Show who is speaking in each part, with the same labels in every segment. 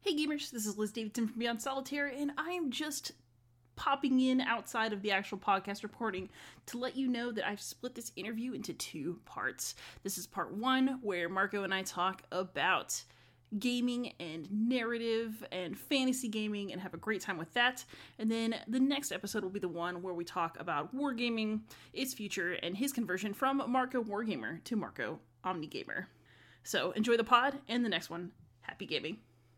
Speaker 1: Hey gamers, this is Liz Davidson from Beyond Solitaire, and I am just popping in outside of the actual podcast recording to let you know that I've split this interview into two parts. This is part one, where Marco and I talk about gaming and narrative and fantasy gaming and have a great time with that. And then the next episode will be the one where we talk about wargaming, its future, and his conversion from Marco Wargamer to Marco Omnigamer. So enjoy the pod and the next one. Happy gaming.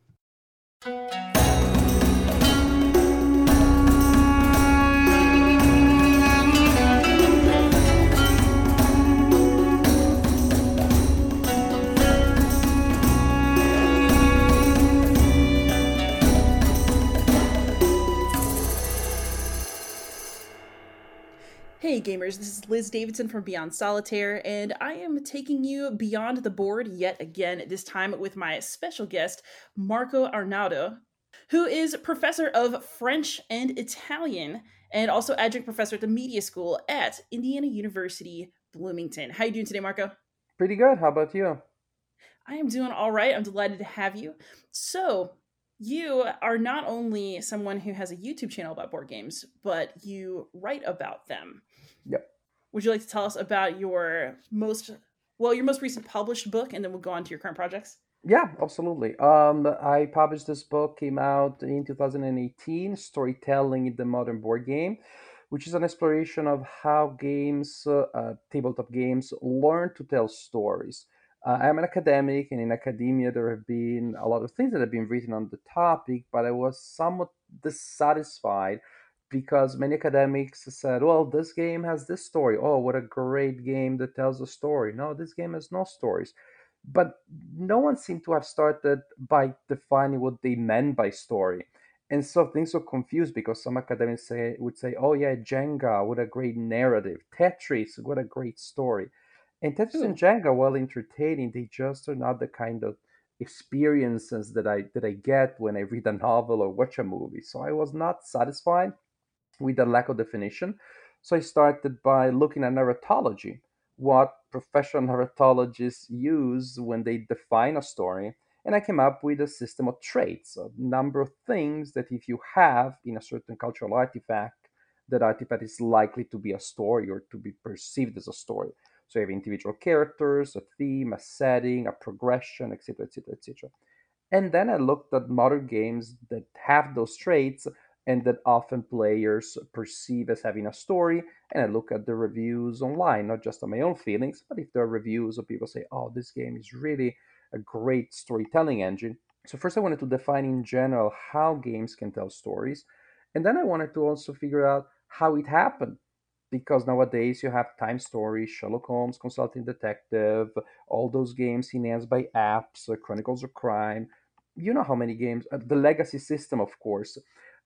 Speaker 1: Hey gamers, this is Liz Davidson from Beyond Solitaire, and I am taking you beyond the board yet again, this time with my special guest, Marco Arnaudo, who is professor of French and Italian, and also adjunct professor at the media school at Indiana University, Bloomington. How are you doing today, Marco?
Speaker 2: Pretty good. How about you?
Speaker 1: I am doing all right. I'm delighted to have you. So, you are not only someone who has a YouTube channel about board games, but you write about them.
Speaker 2: Yep.
Speaker 1: Would you like to tell us about your most recent published book, and then we'll go on to your current projects?
Speaker 2: Yeah, absolutely. I published this book, came out in 2018, Storytelling in the Modern Board Game, which is an exploration of how tabletop games, learn to tell stories. I'm an academic, and in academia, there have been a lot of things that have been written on the topic, but I was somewhat dissatisfied because many academics said, well, this game has this story. Oh, what a great game that tells a story. No, this game has no stories. But no one seemed to have started by defining what they meant by story. And so things are confused because some academics would say, oh, yeah, Jenga, what a great narrative. Tetris, what a great story. And Tetris and
Speaker 1: Ooh.
Speaker 2: Jenga, while entertaining, they just are not the kind of experiences that I get when I read a novel or watch a movie. So I was not satisfied with the lack of definition. So I started by looking at narratology, what professional narratologists use when they define a story. And I came up with a system of traits, a number of things that if you have in a certain cultural artifact, that artifact is likely to be a story or to be perceived as a story. So you have individual characters, a theme, a setting, a progression, etc., etc., etc. And then I looked at modern games that have those traits and that often players perceive as having a story. And I look at the reviews online, not just on my own feelings, but if there are reviews of people say, oh, this game is really a great storytelling engine. So, first, I wanted to define in general how games can tell stories. And then I wanted to also figure out how it happened. Because nowadays you have Time Story, Sherlock Holmes, Consulting Detective, all those games enhanced by apps, Chronicles of Crime. You know how many games, the legacy system, of course.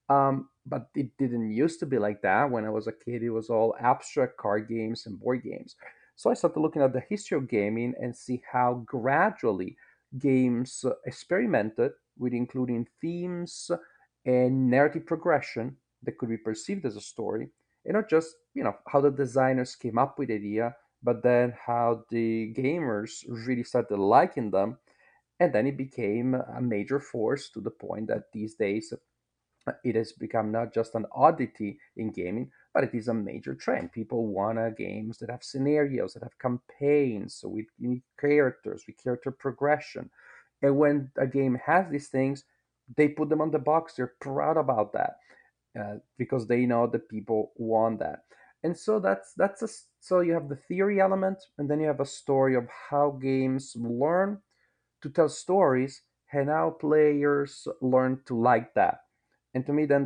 Speaker 2: But it didn't used to be like that. When I was a kid, it was all abstract card games and board games. So I started looking at the history of gaming and see how gradually games experimented with including themes and narrative progression that could be perceived as a story, and not just how the designers came up with the idea, but then how the gamers really started liking them, and then it became a major force to the point that these days it has become not just an oddity in gaming, but it is a major trend. People want games that have scenarios, that have campaigns, with unique characters, with character progression. And when a game has these things, they put them on the box. They're proud about that because they know that people want that. And so so you have the theory element, and then you have a story of how games learn to tell stories, and how players learn to like that. And to me, then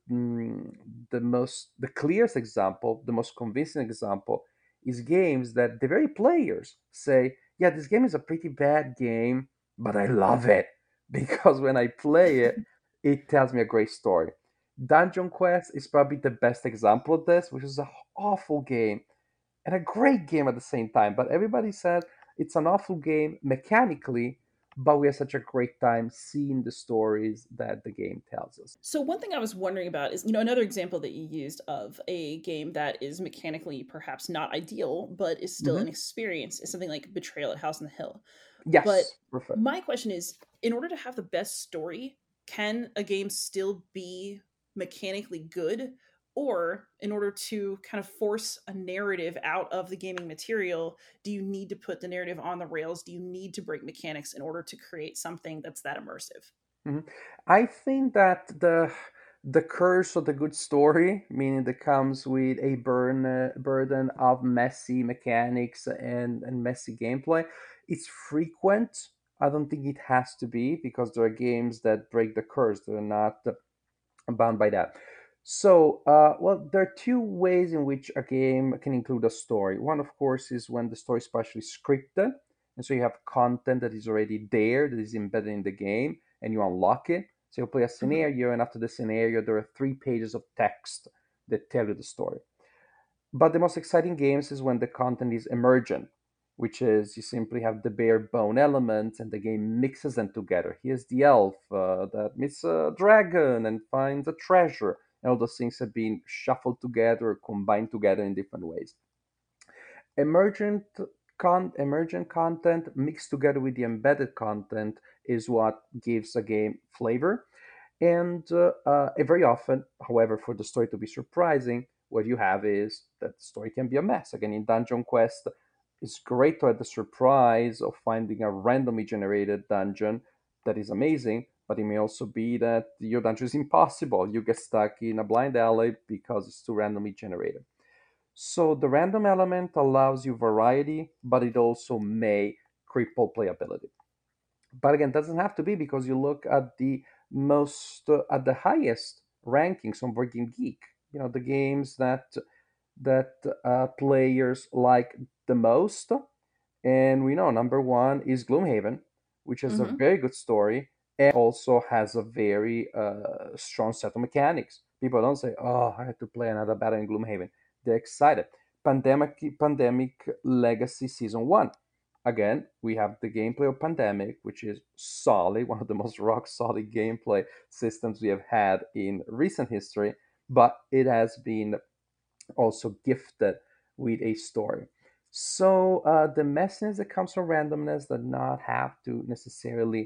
Speaker 2: the clearest example, the most convincing example, is games that the very players say, "Yeah, this game is a pretty bad game, but I love it because when I play it, it tells me a great story." Dungeon Quest is probably the best example of this, which is an awful game and a great game at the same time. But everybody said it's an awful game mechanically, but we had such a great time seeing the stories that the game tells us.
Speaker 1: So one thing I was wondering about is, another example that you used of a game that is mechanically perhaps not ideal, but is still an
Speaker 2: Hmm.
Speaker 1: experience is something like Betrayal at House on the Hill. But
Speaker 2: Yes, perfect.
Speaker 1: my question is, in order to have the best story, can a game still be mechanically good? Or in order to kind of force a narrative out of the gaming material, do you need to put the narrative on the rails? Do you need to break mechanics in order to create something that's that immersive?
Speaker 2: Mhm. I think that the curse of the good story, meaning that comes with a burden of messy mechanics and messy gameplay, is frequent. I don't think it has to be because there are games that break the curse. They're not bound by that. So, well, there are two ways in which a game can include a story. One, of course, is when the story is partially scripted, and so you have content that is already there, that is embedded in the game, and you unlock it. So you play a
Speaker 1: Mhm.
Speaker 2: scenario, and after the scenario, there are 3 pages of text that tell you the story. But the most exciting games is when the content is emergent, which is you simply have the bare bone elements and the game mixes them together. Here's the elf that meets a dragon and finds a treasure, and all those things have been shuffled together, combined together in different ways. Emergent emergent content mixed together with the embedded content is what gives a game flavor. And very often, however, for the story to be surprising, what you have is that the story can be a mess. Again, in Dungeon Quest, it's great to have the surprise of finding a randomly generated dungeon that is amazing, but it may also be that your dungeon is impossible. You get stuck in a blind alley because it's too randomly generated. So the random element allows you variety, but it also may cripple playability. But again, doesn't have to be because you look at the at the highest rankings on Board Game Geek. You know the games that players like the most, and we know number one is Gloomhaven, which is a
Speaker 1: Mhm.
Speaker 2: very good story and also has a very strong set of mechanics. People don't say, "Oh, I have to play another battle in Gloomhaven." They're excited. Pandemic Legacy Season One. Again, we have the gameplay of Pandemic, which is solid, one of the most rock solid gameplay systems we have had in recent history, but it has been also gifted with a story. So the messiness that comes from randomness does not have to necessarily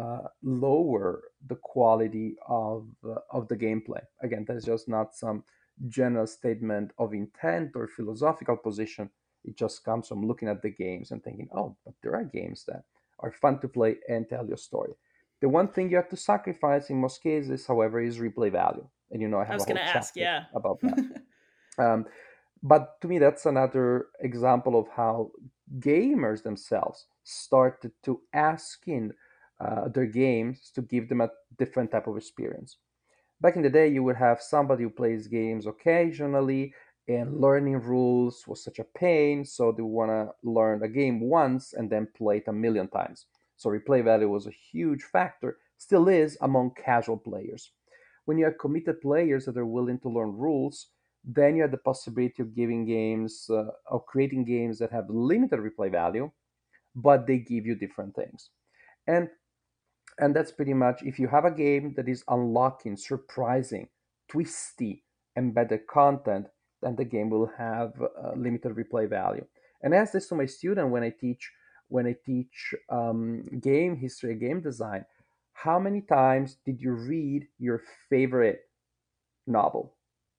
Speaker 2: lower the quality of the gameplay. Again, that's just not some general statement of intent or philosophical position. It just comes from looking at the games and thinking, oh, but there are games that are fun to play and tell your story. The one thing you have to sacrifice in most cases, however, is replay value. And you know, I
Speaker 1: I
Speaker 2: have a
Speaker 1: was going
Speaker 2: whole
Speaker 1: to ask,
Speaker 2: chapter
Speaker 1: yeah.
Speaker 2: about that. Um, but to me, that's another example of how gamers themselves started to ask in their games to give them a different type of experience. Back in the day, you would have somebody who plays games occasionally, and learning rules was such a pain, so they want to learn a game once and then play it a million times. So replay value was a huge factor, still is among casual players. When you have committed players that are willing to learn rules, then you have the possibility of giving games, of creating games that have limited replay value, but they give you different things. And and that's pretty much if you have a game that is unlocking surprising, twisty, embedded content, then the game will have limited replay value. And I ask this to my student when I teach game history, game design. How many times did you read your favorite novel?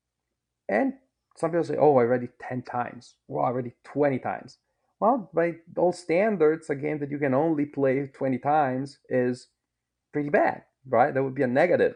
Speaker 2: And some people say, "Oh, I read it 10 times. Well, I read it 20 times." Well, by all standards, a game that you can only play 20 times is pretty bad, right? That would be a negative.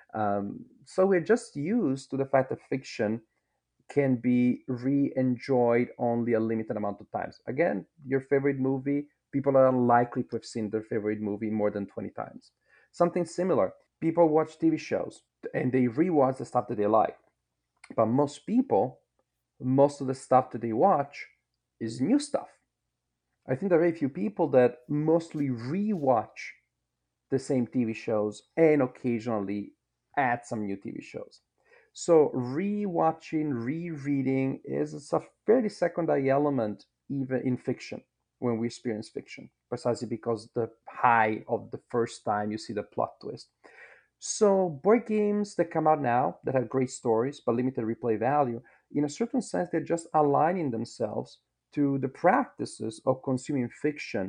Speaker 2: So we're just used to the fact that fiction can be re-enjoyed only a limited amount of times. Again, your favorite movie, people are unlikely to have seen their favorite movie more than 20 times. Something similar, people watch TV shows and they rewatch the stuff that they like. But most people, most of the stuff that they watch is new stuff. I think there are very few people that mostly rewatch the same TV shows and occasionally add some new TV shows. So rewatching, rereading is a fairly secondary element even in fiction when we experience fiction, precisely because the high of the first time you see the plot twist. So board games that come out now that have great stories but limited replay value, in a certain sense, they're just aligning themselves to the practices of consuming fiction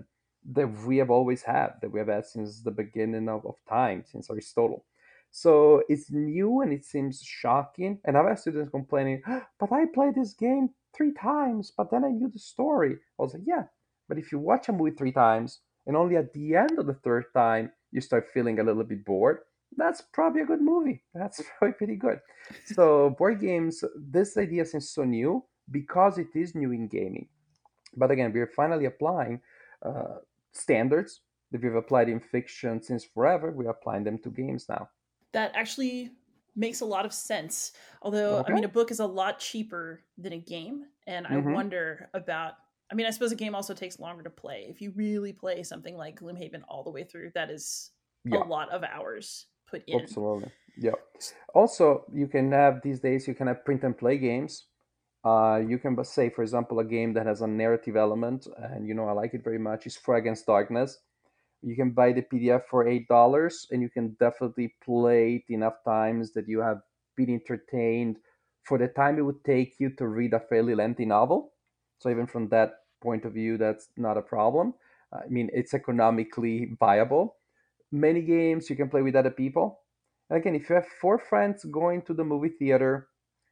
Speaker 2: that we have always had, that we have had since the beginning of time, since Aristotle. So it's new and it seems shocking. And I've had students complaining, but I played this game 3 times, but then I knew the story. I was like, yeah, but if you watch a movie 3 times and only at the end of the third time you start feeling a little bit bored, that's probably a good movie. That's probably pretty good. So board games, this idea seems so new because it is new in gaming. But again, we're finally applying uh, standards that we've applied in fiction since forever. We're applying them to games now.
Speaker 1: That actually makes a lot of sense. Although, I
Speaker 2: Okay.
Speaker 1: mean, a book is a lot cheaper than a game, and I
Speaker 2: Mm-hmm.
Speaker 1: wonder about. I mean, I suppose a game also takes longer to play. If you really play something like Gloomhaven all the way through, that is a
Speaker 2: Yeah,
Speaker 1: lot of hours put in.
Speaker 2: absolutely. Yeah. Also, you can have these days, you can have print and play games. You can say, for example, a game that has a narrative element, and I like it very much, is For Against Darkness. You can buy the PDF for $8, and you can definitely play it enough times that you have been entertained for the time it would take you to read a fairly lengthy novel. So even from that point of view, that's not a problem. I mean, it's economically viable. Many games you can play with other people. And again, if you have 4 friends going to the movie theater,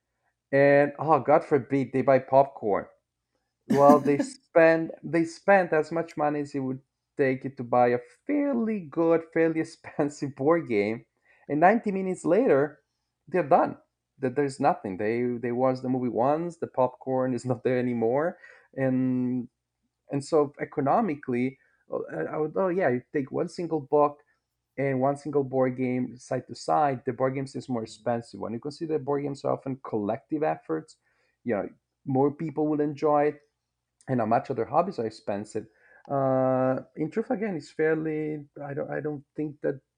Speaker 2: and oh, God forbid they buy popcorn, well, they spent as much money as it would take it to buy a fairly good, fairly expensive board game, and 90 minutes later, they're done. That there's nothing. They watched the movie once. The popcorn is not there anymore, and so economically, yeah, you take one single book and one single board game side to side. The board games is more expensive. When you consider board games are often collective efforts, you know, more people will enjoy it and how much other hobbies are expensive. In truth, again, it's fairly. I don't think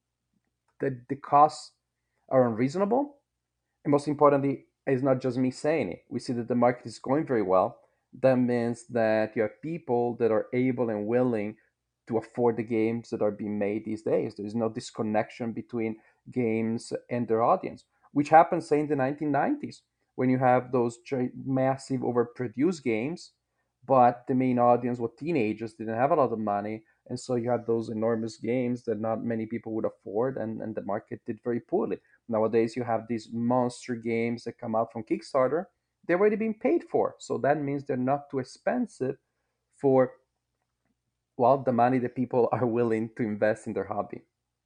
Speaker 2: that the costs are unreasonable. And most importantly, it's not just me saying it. We see that the market is going very well. That means that you have people that are able and willing to afford the games that are being made these days. There's no disconnection between games and their audience, which happened, say, in the 1990s when you have those massive overproduced games, but the main audience were teenagers, didn't have a lot of money. And so you had those enormous games that not many people would afford, and the market did very poorly. Nowadays, you have these monster games that come out from Kickstarter. They're already being paid for. So that means they're not too expensive for, well, the money that people are willing to invest in their hobby.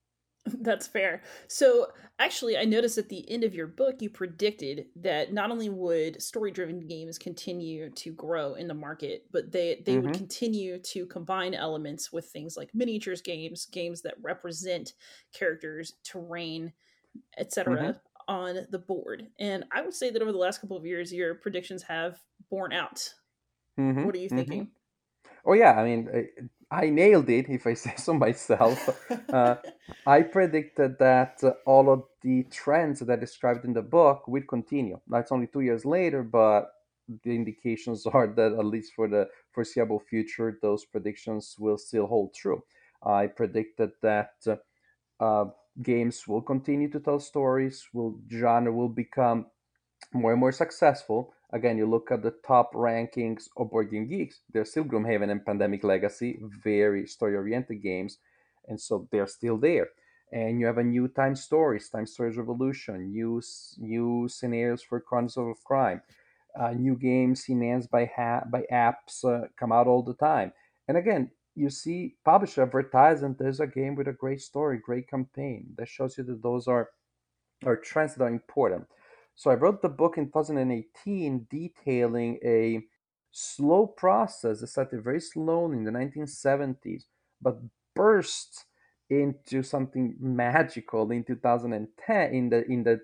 Speaker 1: That's fair. So, actually, I noticed at the end of your book, you predicted that not only would story-driven games continue to grow in the market, but they would
Speaker 2: Mm-hmm.
Speaker 1: continue to combine elements with things like miniatures games, games that represent characters, terrain,
Speaker 2: Mm-hmm.
Speaker 1: etc. on the board. And I would say that over the last couple of years, your predictions have borne out. What are you
Speaker 2: Mm-hmm. Mm-hmm.
Speaker 1: thinking?
Speaker 2: Oh yeah, I mean, I nailed it if I say so myself. Uh, I predicted that all of the trends that I described in the book would continue. Now it's only 2 years later, but the indications are that at least for the foreseeable future, those predictions will still hold true. I predicted that uh, games will continue to tell stories, will genre will become more and more successful. Again, you look at the top rankings of Board Game Geeks, there's still Gloomhaven and Pandemic Legacy, very story oriented games, and so they're still there. And you have a new Time Stories Revolution, new scenarios for Chronicles of Crime, new games enhanced by apps come out all the time. And again, you see publisher advertise, and there's a game with a great story, great campaign. That shows you that those are trends that are important. So I wrote the book in 2018 detailing a slow process that started very slowly in the 1970s, but burst into something magical in 2010 in the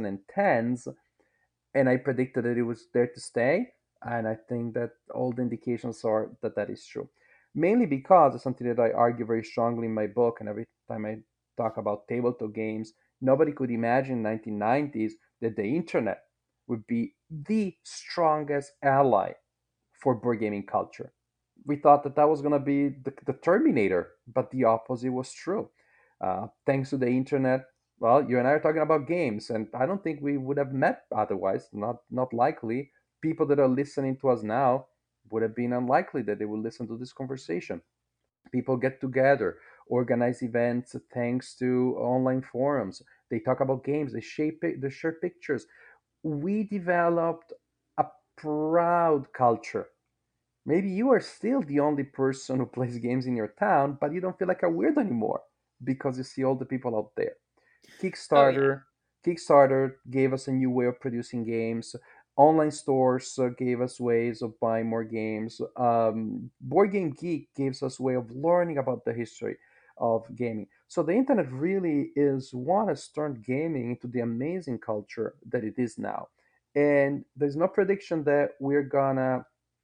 Speaker 2: 2010s, and I predicted that it was there to stay. And I think that all the indications are that that is true. Mainly because it's something that I argue very strongly in my book, and every time I talk about tabletop games, nobody could imagine in the 1990s that the internet would be the strongest ally for board gaming culture. We thought that that was going to be the Terminator, but the opposite was true. Thanks to the internet, well, you and I are talking about games, and I don't think we would have met otherwise. Not likely. People that are listening to us now would have been unlikely that they would listen to this conversation. People get together, organize events thanks to online forums. They talk about games, they share pictures. We developed a proud culture. Maybe you are still the only person who plays games in your town, but you don't feel like a weird anymore because you see all the people out there.
Speaker 1: Oh yeah.
Speaker 2: Kickstarter gave us a new way of producing games. Online stores gave us ways of buying more games. Board Game Geek gives us a way of learning about the history of gaming. So the internet really is what has turned gaming into the amazing culture that it is now. And there's no prediction that we're gonna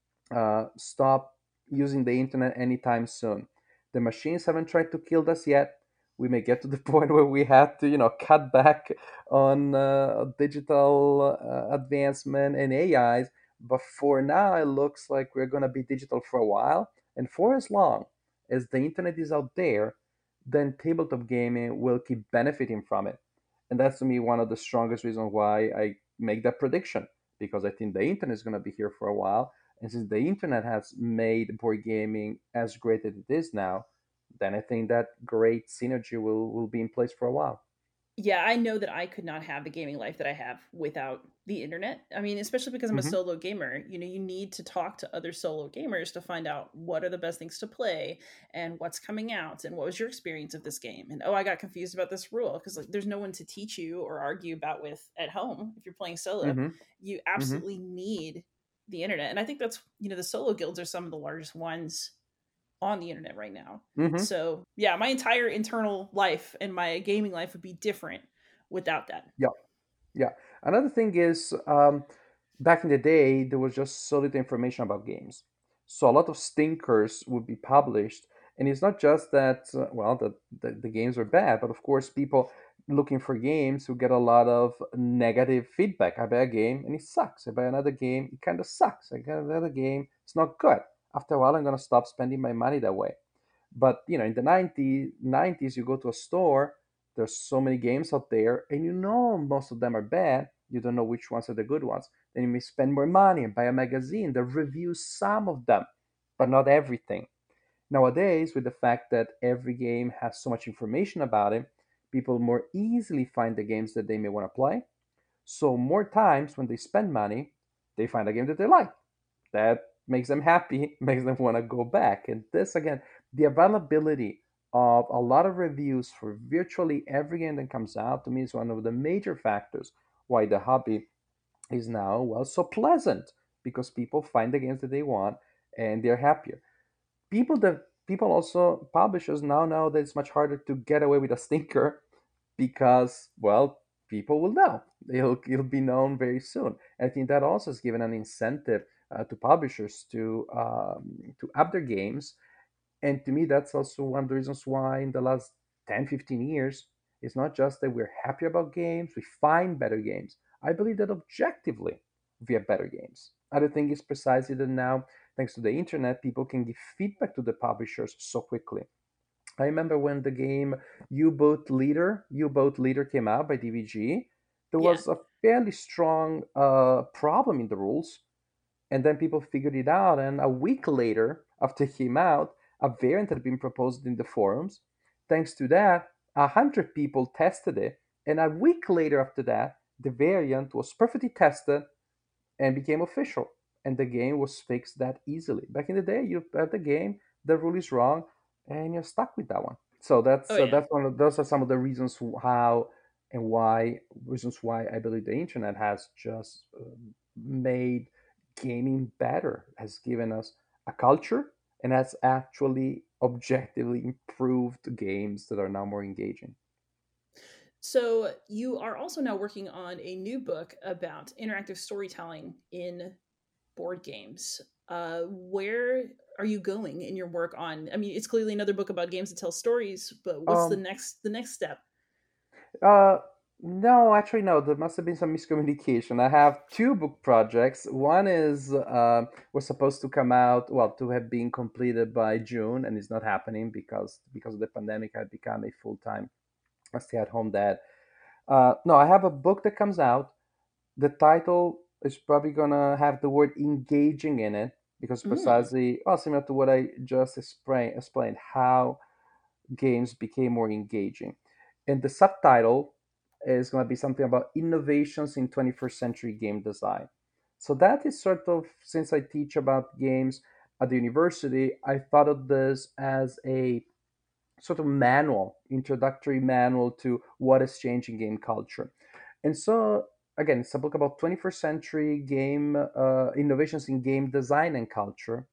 Speaker 2: stop using the internet anytime soon. The machines haven't tried to kill us yet. We may get to the point where we have to, cut back on digital advancement and AIs. But for now, it looks like we're going to be digital for a while. And for as long as the internet is out there, then tabletop gaming will keep benefiting from it. And that's to me one of the strongest reasons why I make that prediction, because I think the internet is going to be here for a while, and since the internet has made board gaming as great as it is now, then I think that great synergy will be in place for a while.
Speaker 1: Yeah, I know that I could not have the gaming life that I have without the internet. I mean, especially because I'm a
Speaker 2: Hmm.
Speaker 1: solo gamer. You know, you need to talk to other solo gamers to find out what are the best things to play and what's coming out and what was your experience of this game. And oh, I got confused about this rule because like there's no one to teach you or argue about with at home if you're playing solo.
Speaker 2: Hmm.
Speaker 1: You
Speaker 2: Hmm.
Speaker 1: absolutely need the internet. And I think that's, you know, the solo guilds are some of the largest ones on the internet right now.
Speaker 2: Hmm.
Speaker 1: So yeah, my entire internal life and my gaming life would be different without that.
Speaker 2: Yeah, yeah. Another thing is, back in the day, there was just so little information about games. So a lot of stinkers would be published. And it's not just that, well, the games are bad, but of course, people looking for games who get a lot of negative feedback. I buy a game and it sucks. I buy another game, it kind of sucks. I get another game, it's not good. After a while, I'm going to stop spending my money that way. But in the 90s, you go to a store, there's so many games out there, and most of them are bad. You don't know which ones are the good ones. Then you may spend more money and buy a magazine that reviews some of them, but not everything. Nowadays, with the fact that every game has so much information about it, people more easily find the games that they may want to play. So more times when they spend money, they find a game that they like, that makes them happy, makes them want to go back. And this, again, the availability of a lot of reviews for virtually every game that comes out, to me, is one of the major factors why the hobby is now, well, so pleasant, because people find the games that they want and they're happier. People also, publishers now know that it's much harder to get away with a stinker because, well, people will know. It'll be known very soon. And I think that also has given an incentive to publishers to up their games. And to me, that's also one of the reasons why in the last 10, 15 years, it's not just that we're happy about games, we find better games. I believe that objectively, we have better games. I don't think it's precisely that now, thanks to the internet, people can give feedback to the publishers so quickly. I remember when the game U-Boat Leader came out by DVG, there
Speaker 1: Yeah.
Speaker 2: was a fairly strong problem in the rules, and then people figured it out. And a week later, after it came out, a variant had been proposed in the forums. Thanks to that, 100 people tested it, and a week later after that, the variant was perfectly tested and became official. And the game was fixed that easily. Back in the day, you have the game, the rule is wrong, and you're stuck with that one. So
Speaker 1: Oh yeah.
Speaker 2: that's one of those are some of the reasons how and why reasons why I believe the internet has just made gaming better, has given us a culture, and has actually objectively improved games that are now more engaging.
Speaker 1: So you are also now working on a new book about interactive storytelling in board games. Where are you going in your work on? I mean, it's clearly another book about games that tell stories, but what's
Speaker 2: Um,
Speaker 1: the next step?
Speaker 2: Uh, no, actually, no. There must have been some miscommunication. I have two book projects. One is was supposed to come out, well, to have been completed by June, and it's not happening because of the pandemic. I've become a full time stay-at-home dad. No, I have a book that comes out. The title is probably gonna have the word engaging in it, because
Speaker 1: Mm.
Speaker 2: precisely, well, similar to what I just explained, how games became more engaging. And the subtitle is going to be something about innovations in 21st century game design. So that is sort of, since I teach about games at the university, I thought of this as a sort of manual, introductory manual to what is changing game culture. And so, again, it's a book about 21st century game innovations in game design and culture.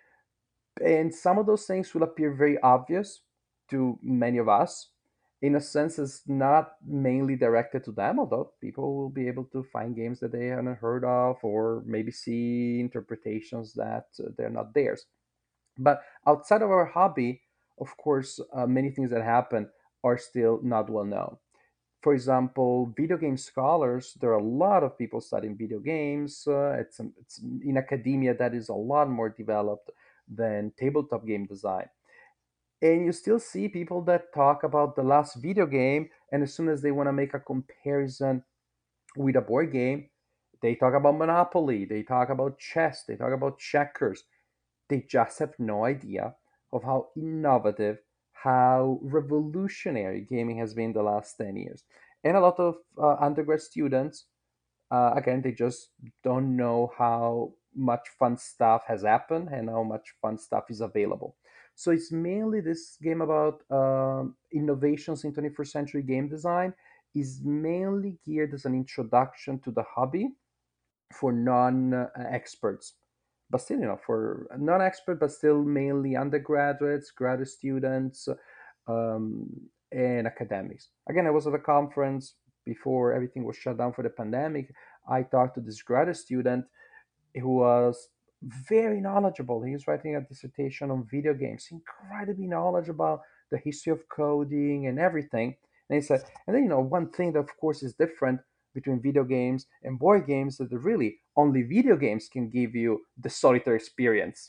Speaker 2: And some of those things will appear very obvious to many of us. In a sense, it's not mainly directed to them, although people will be able to find games that they haven't heard of or maybe see interpretations that they're not theirs. But outside of our hobby, of course, many things that happen are still not well known. For example, video game scholars, there are a lot of people studying video games. It's in academia that is a lot more developed than tabletop game design. And you still see people that talk about the last video game, and as soon as they want to make a comparison with a board game, they talk about Monopoly, they talk about chess, they talk about checkers. They just have no idea of how innovative, how revolutionary gaming has been the last 10 years. And a lot of undergrad students, again, they just don't know how much fun stuff has happened and how much fun stuff is available. So it's mainly this game about innovations in 21st century game design is mainly geared as an introduction to the hobby for non-experts, but still, for non-expert, but still mainly undergraduates, graduate students, um, and academics. Again, I was at a conference before everything was shut down for the pandemic. I talked to this graduate student who was very knowledgeable. He was writing a dissertation on video games, incredibly knowledgeable about the history of coding and everything. And he said, and then, one thing that, of course, is different between video games and board games is that really only video games can give you the solitaire experience.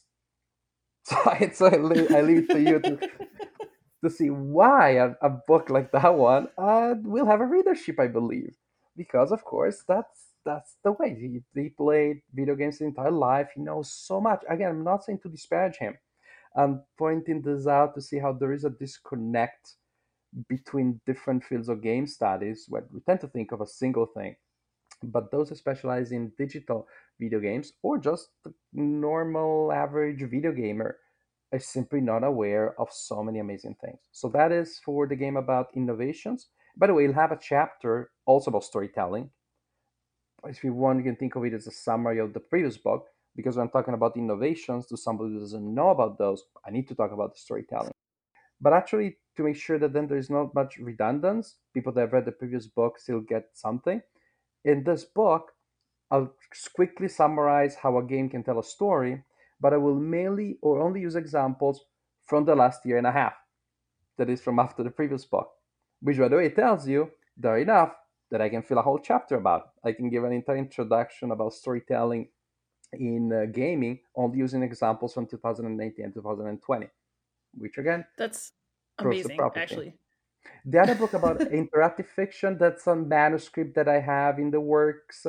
Speaker 2: So I leave it to you to see why a book like that one will have a readership, I believe, because of course that's the way he played video games his entire life. He knows so much. Again, I'm not saying to disparage him. I'm pointing this out to see how there is a disconnect between different fields of game studies, where we tend to think of a single thing, but those who specialize in digital video games or just the normal average video gamer are simply not aware of so many amazing things. So that is for the game about innovations. By the way, you'll have a chapter also about storytelling. If you want, you can think of it as a summary of the previous book, because when I'm talking about innovations to somebody who doesn't know about those, I need to talk about the storytelling. But actually, to make sure that then there's not much redundance, people that have read the previous book still get something. In this book, I'll quickly summarize how a game can tell a story, but I will mainly or only use examples from the last year and a half, that is from after the previous book, which, by the way, tells you there enough that I can fill a whole chapter about. I can give an entire introduction about storytelling in gaming, only using examples from 2019 and 2020, which again
Speaker 1: That's
Speaker 2: proves the
Speaker 1: amazing,
Speaker 2: proper thing.
Speaker 1: actually.
Speaker 2: The other book about interactive fiction, that's a manuscript that I have in the works.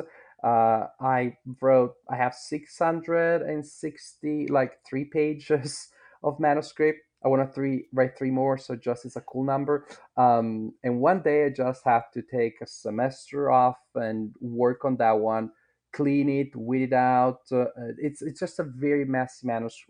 Speaker 2: I have 660, like 3 pages of manuscript. I want to write three more, so just is a cool number. And one day I just have to take a semester off and work on that one, clean it, weed it out. It's just a very messy manuscript,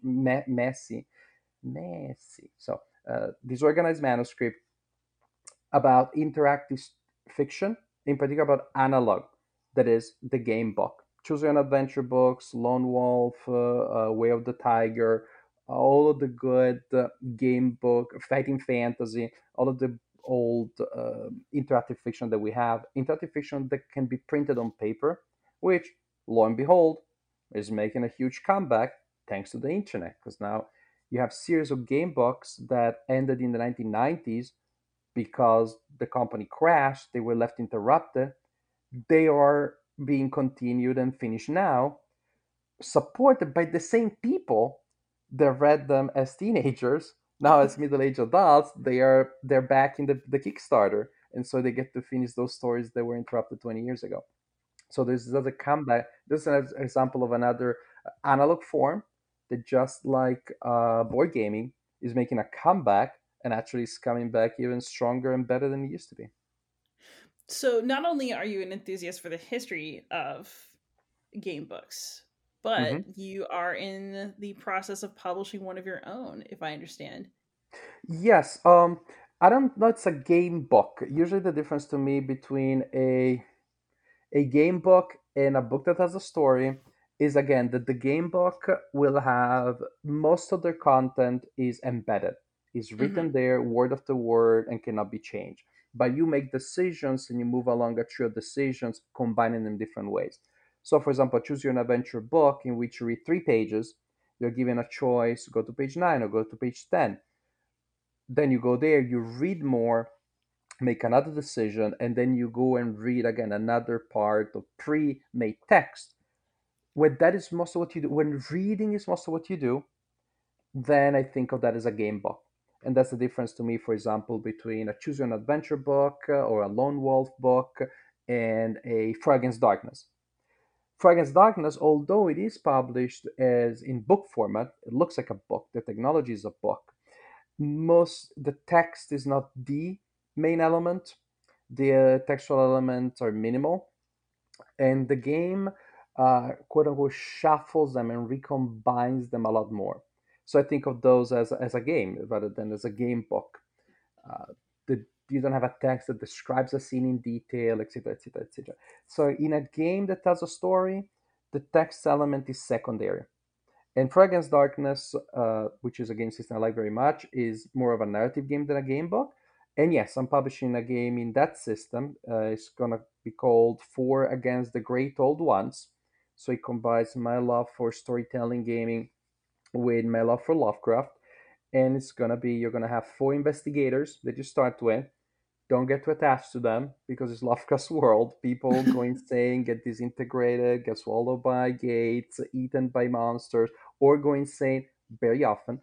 Speaker 2: messy. So disorganized manuscript about interactive fiction, in particular about analog, that is the game book. Choose Your Own Adventure books, Lone Wolf, Way of the Tiger, all of the good game book, fighting fantasy, all of the old interactive fiction that we have, interactive fiction that can be printed on paper, which, lo and behold, is making a huge comeback thanks to the internet, because now you have series of game books that ended in the 1990s because the company crashed, they were left interrupted. They are being continued and finished now, supported by the same people that read them as teenagers. Now, as middle-aged adults, they're back in the Kickstarter, and so they get to finish those stories that were interrupted 20 years ago. So there's a comeback. This is an example of another analog form that just like board gaming is making a comeback and actually is coming back even stronger and better than it used to be.
Speaker 1: So not only are you an enthusiast for the history of game books, but
Speaker 2: Hmm.
Speaker 1: you are in the process of publishing one of your own, if I understand.
Speaker 2: Yes, I don't know. It's a game book. Usually, the difference to me between a game book and a book that has a story is again that the game book will have most of their content is embedded, is
Speaker 1: Hmm.
Speaker 2: written there word after word and cannot be changed. But you make decisions and you move along a tree of decisions, combining them different ways. So, for example, choose your adventure book in which you read 3 pages. You're given a choice: go to page 9 or go to page 10. Then you go there, you read more, make another decision, and then you go and read again another part of pre-made text. When that is most of what you do, when reading is most of what you do, then I think of that as a game book. And that's the difference to me, for example, between a choose your own adventure book or a lone wolf book and a Fire Against Darkness. Fire Against Darkness, although it is published as in book format, it looks like a book. The technology is a book. Most the text is not the main element. The textual elements are minimal, and the game, quote unquote, shuffles them and recombines them a lot more. So I think of those as a game rather than as a game book. Uh, the, you don't have a text that describes a scene in detail, etc., etc., etc. So in a game that tells a story, the text element is secondary. And Fire Against Darkness, which is a game system I like very much, is more of a narrative game than a game book. And yes, I'm publishing a game in that system. It's going to be called Four Against the Great Old Ones. So it combines my love for storytelling gaming with my love for Lovecraft. And it's going to be, you're going to have four investigators that you start with. Don't get too attached to them because it's Lovecraft's world. People go insane, get disintegrated, get swallowed by gates, eaten by monsters, or go insane very often.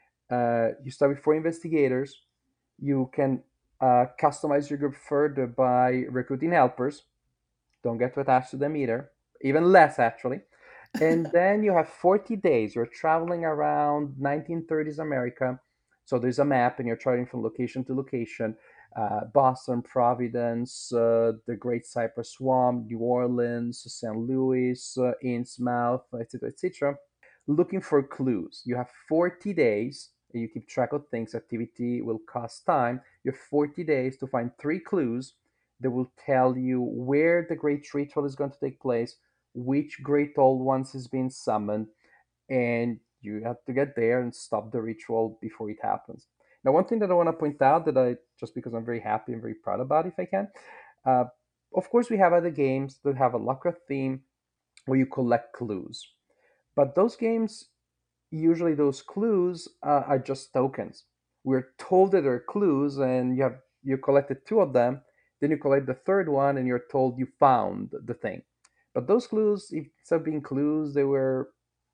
Speaker 2: You start with four investigators. You can customize your group further by recruiting helpers. Don't get too attached to them either, even less actually. And then you have 40 days. You're traveling around 1930s America. So there's a map, and you're traveling from location to location: Boston, Providence, the Great Cypress Swamp, New Orleans, St. Louis, Innsmouth, etc., etc. Looking for clues. You have 40 days. You keep track of things. Activity will cost time. You have 40 days to find 3 clues that will tell you where the great ritual is going to take place, which great old ones is being summoned, and you have to get there and stop the ritual before it happens. Now, one thing that I want to point out that I, just because I'm very happy and very proud about, if I can, uh, of course, we have other games that have a Lovecraft theme where you collect clues, but those games, usually those clues are just tokens. We're told that they're clues, and you collected 2 of them. Then you collect the third one, and you're told you found the thing. But those clues, instead of being clues, they were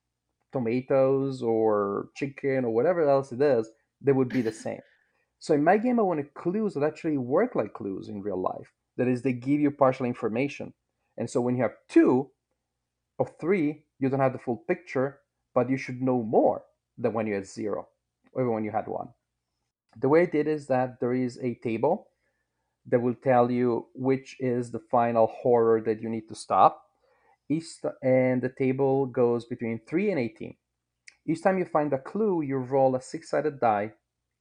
Speaker 2: tomatoes or chicken or whatever else it is. They would be the same. So in my game, I wanted clues that actually work like clues in real life. That is, they give you partial information. And so when you have 2 of 3, you don't have the full picture, but you should know more than when you had 0 or when you had 1. The way I did is that there is a table that will tell you which is the final horror that you need to stop. And the table goes between 3 and 18. Each time you find a clue, you roll a 6-sided die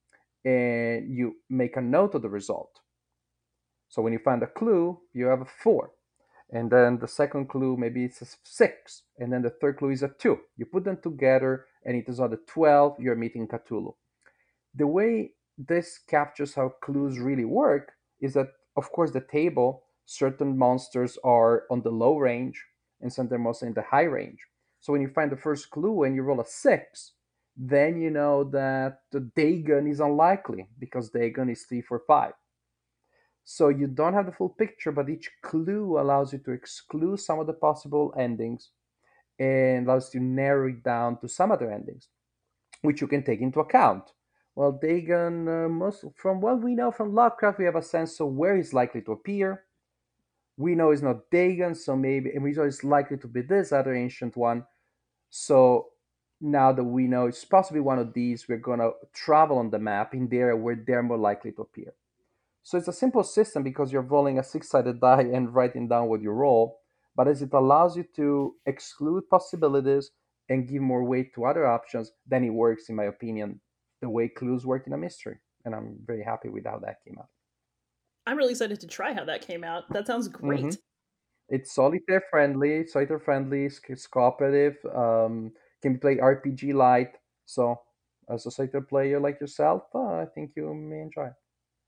Speaker 2: and you make a note of the result. So when you find a clue, you have a 4. And then the second clue, maybe it's a 6. And then the third clue is a 2. You put them together, and it is on the 12, you're meeting Cthulhu. The way this captures how clues really work is that, of course, the table, certain monsters are on the low range, and some are mostly in the high range. So when you find the first clue and you roll a 6, then you know that the Dagon is unlikely because Dagon is 3, 4, 5. So you don't have the full picture, but each clue allows you to exclude some of the possible endings and allows you to narrow it down to some other endings, which you can take into account. Well, Dagon, most from what we know from Lovecraft, we have a sense of where he's likely to appear. We know it's not Dagon, so maybe, and we know it's likely to be this other ancient one. So Now that we know it's possibly one of these, we're going to travel on the map in the area where they're more likely to appear. So it's a simple system because you're rolling a six-sided die and writing down what you roll, but as it allows you to exclude possibilities and give more weight to other options, then it works, in my opinion, the way clues work in a mystery. And I'm very happy with how that came out.
Speaker 1: I'm really excited to try how that came out. That sounds
Speaker 2: hmm
Speaker 1: great.
Speaker 2: It's solitaire friendly, it's cooperative, can be played RPG light. So, as a solitaire player like yourself, I think you may enjoy it.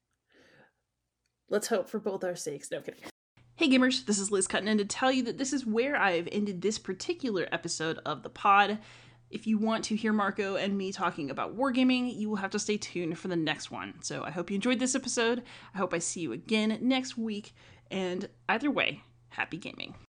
Speaker 1: Let's hope for both our sakes. No, I'm kidding. Hey gamers, this is Liz cutting in to tell you that this is where I've ended this particular episode of the pod. If you want to hear Marco and me talking about wargaming, you will have to stay tuned for the next one. So I hope you enjoyed this episode. I hope I see you again next week. And either way, happy gaming.